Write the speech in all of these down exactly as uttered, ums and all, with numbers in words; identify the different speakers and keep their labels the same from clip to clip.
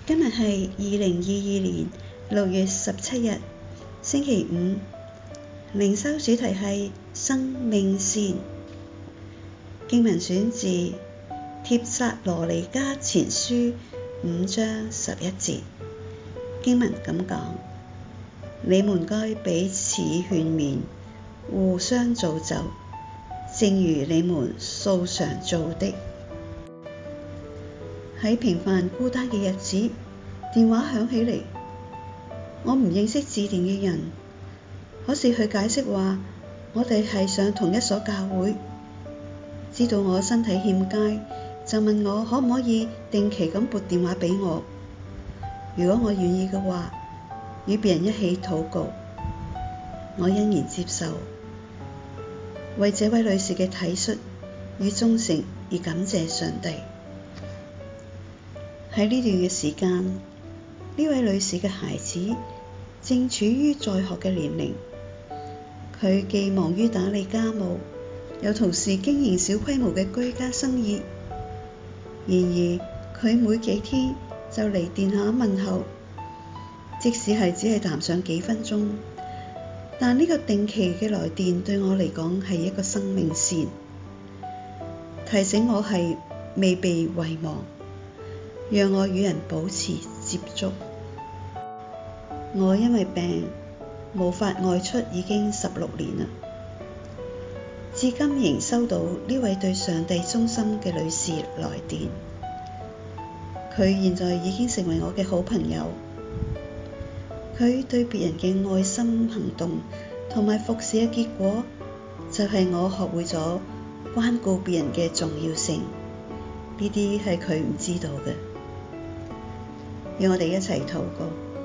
Speaker 1: 今日係二零二二年六月十七日，星期五。靈修主題係生命線。經文選自帖撒羅尼迦前書五章十一節。經文咁講：你們該彼此勸勉，互相造就，正如你們素常做的。喺平凡孤單嘅日子，電話響起嚟，我唔認識致電嘅人，可是佢解釋話我哋係上同一所教會，知道我身體欠佳，就問我可唔可以定期咁撥電話俾我。如果我願意嘅話，與別人一起禱告。我欣然接受，為這位女士嘅體恤與忠誠而感謝上帝。喺呢段嘅時間，呢位女士嘅孩子正處於在學嘅年齡，佢既忙於打理家務，又同時經營小規模嘅居家生意。然而佢每幾天就嚟電下問候，即使係只係談上幾分鐘，但呢個定期嘅來電對我嚟講係一個生命線，提醒我係未被遺忘，讓我與人保持接觸。我因為病無法外出已經十六年啦，至今仍收到呢位對上帝忠心嘅女士來電。佢現在已經成為我嘅好朋友。佢對別人嘅愛心行動同埋服侍嘅結果，就係我學會咗關顧別人嘅重要性。呢啲係佢唔知道嘅。讓我哋一齊禱告。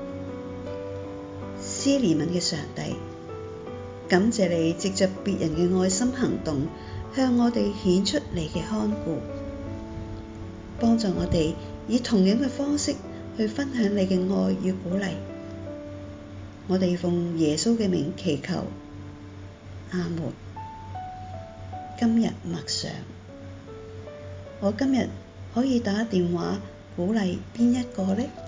Speaker 1: 施憐憫嘅上帝，感謝你藉着別人嘅愛心行動，向我哋顯出你嘅看顧，幫助我哋以同樣嘅方式去分享你嘅愛與鼓勵。我哋奉耶穌嘅名祈求，阿門。今日默想，我今日可以打電話鼓勵邊一個呢？